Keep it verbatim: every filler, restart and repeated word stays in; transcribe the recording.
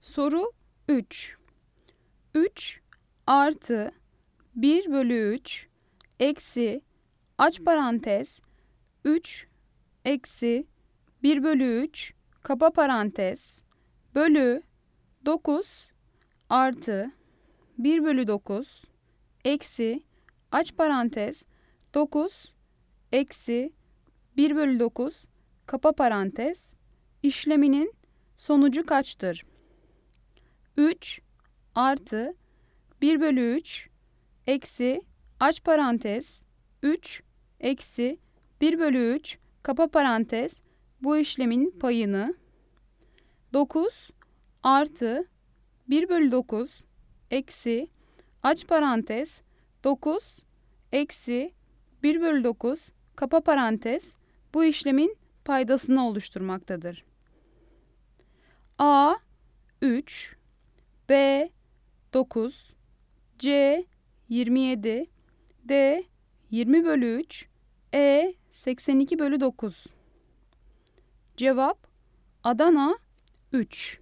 Soru üç. üç artı bir bölü üç eksi aç parantez üç eksi bir bölü üç kapa parantez bölü dokuz artı bir bölü dokuz eksi aç parantez dokuz eksi bir bölü dokuz kapa parantez işleminin sonucu kaçtır? üç artı bir bölü üç eksi aç parantez üç eksi bir bölü üç kapa parantez bu işlemin payını dokuz artı bir bölü dokuz eksi aç parantez dokuz eksi bir bölü dokuz kapa parantez bu işlemin paydasını oluşturmaktadır. A üç, B dokuz, C yirmi yedi, D yirmi bölü üç, E seksen iki bölü dokuz. Cevap Adana üç.